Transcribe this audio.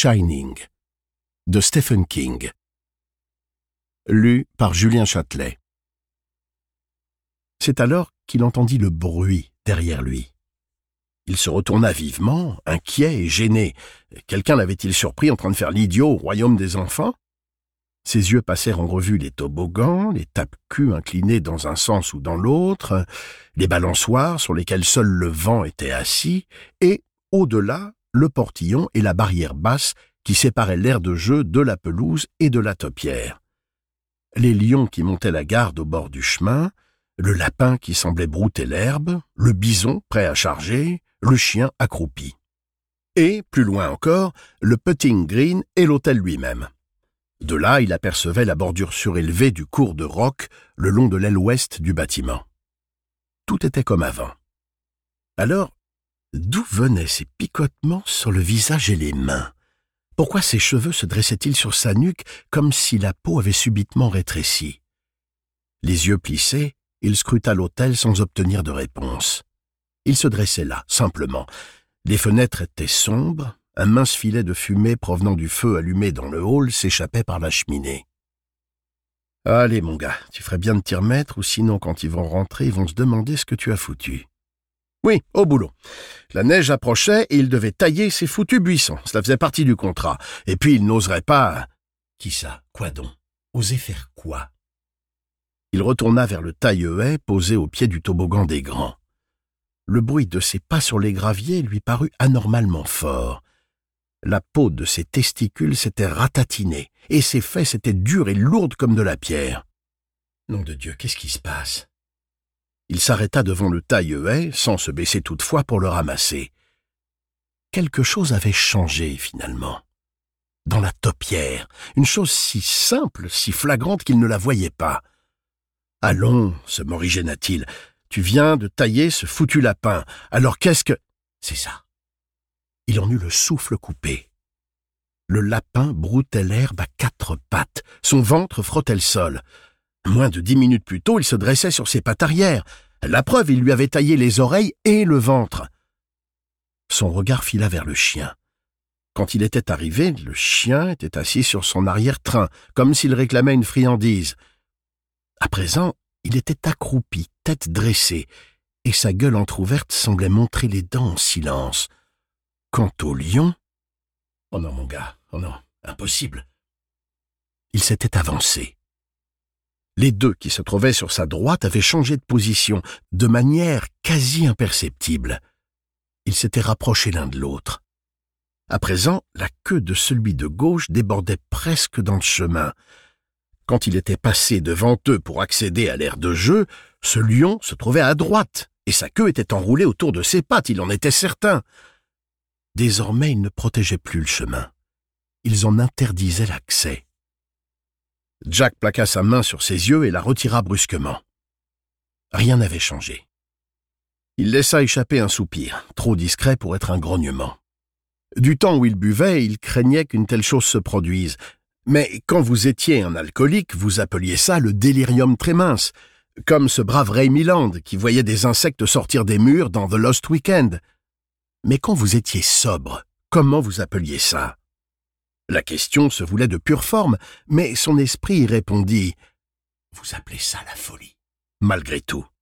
Shining de Stephen King. Lu par Julien Châtelet. C'est alors qu'il entendit le bruit derrière lui. Il se retourna vivement, inquiet et gêné. Quelqu'un l'avait-il surpris en train de faire l'idiot au royaume des enfants? Ses yeux passèrent en revue les toboggans, les tape-culs inclinés dans un sens ou dans l'autre, les balançoires sur lesquels seul le vent était assis, et, au-delà, le portillon et la barrière basse qui séparaient l'aire de jeu de la pelouse et de la topière. Les lions qui montaient la garde au bord du chemin, le lapin qui semblait brouter l'herbe, le bison prêt à charger, le chien accroupi. Et, plus loin encore, le putting green et l'hôtel lui-même. De là, il apercevait la bordure surélevée du cours de roc le long de l'aile ouest du bâtiment. Tout était comme avant. Alors, d'où venaient ces picotements sur le visage et les mains? Pourquoi ses cheveux se dressaient-ils sur sa nuque comme si la peau avait subitement rétréci? Les yeux plissés, il scruta l'hôtel sans obtenir de réponse. Il se dressait là, simplement. Les fenêtres étaient sombres, un mince filet de fumée provenant du feu allumé dans le hall s'échappait par la cheminée. « Allez, mon gars, tu ferais bien de t'y remettre, ou sinon, quand ils vont rentrer, ils vont se demander ce que tu as foutu. » Oui, au boulot. La neige approchait et il devait tailler ces foutus buissons. Cela faisait partie du contrat. Et puis il n'oserait pas... Qui ça? Quoi donc? Oser faire quoi? Il retourna vers le taille-haie posé au pied du toboggan des grands. Le bruit de ses pas sur les graviers lui parut anormalement fort. La peau de ses testicules s'était ratatinée, et ses fesses étaient dures et lourdes comme de la pierre. Nom de Dieu, qu'est-ce qui se passe? Il s'arrêta devant le taille-haie, sans se baisser toutefois pour le ramasser. Quelque chose avait changé, finalement. Dans la topière, une chose si simple, si flagrante qu'il ne la voyait pas. « Allons, se morigéna-t-il, tu viens de tailler ce foutu lapin, alors qu'est-ce que... » C'est ça. Il en eut le souffle coupé. Le lapin broutait l'herbe à quatre pattes, son ventre frottait le sol. Moins de 10 minutes plus tôt, il se dressait sur ses pattes arrière. La preuve, il lui avait taillé les oreilles et le ventre. Son regard fila vers le chien. Quand il était arrivé, le chien était assis sur son arrière-train, comme s'il réclamait une friandise. À présent, il était accroupi, tête dressée, et sa gueule entr'ouverte semblait montrer les dents en silence. Quant au lion... Oh non, mon gars, oh non, impossible. Il s'était avancé. Les deux qui se trouvaient sur sa droite avaient changé de position, de manière quasi imperceptible. Ils s'étaient rapprochés l'un de l'autre. À présent, la queue de celui de gauche débordait presque dans le chemin. Quand il était passé devant eux pour accéder à l'aire de jeu, ce lion se trouvait à droite, et sa queue était enroulée autour de ses pattes, il en était certain. Désormais, ils ne protégeaient plus le chemin. Ils en interdisaient l'accès. Jack plaqua sa main sur ses yeux et la retira brusquement. Rien n'avait changé. Il laissa échapper un soupir, trop discret pour être un grognement. Du temps où il buvait, il craignait qu'une telle chose se produise. Mais quand vous étiez un alcoolique, vous appeliez ça le délirium tremens, comme ce brave Ray Milland qui voyait des insectes sortir des murs dans The Lost Weekend. Mais quand vous étiez sobre, comment vous appeliez ça? La question se voulait de pure forme, mais son esprit y répondit « Vous appelez ça la folie ?» malgré tout.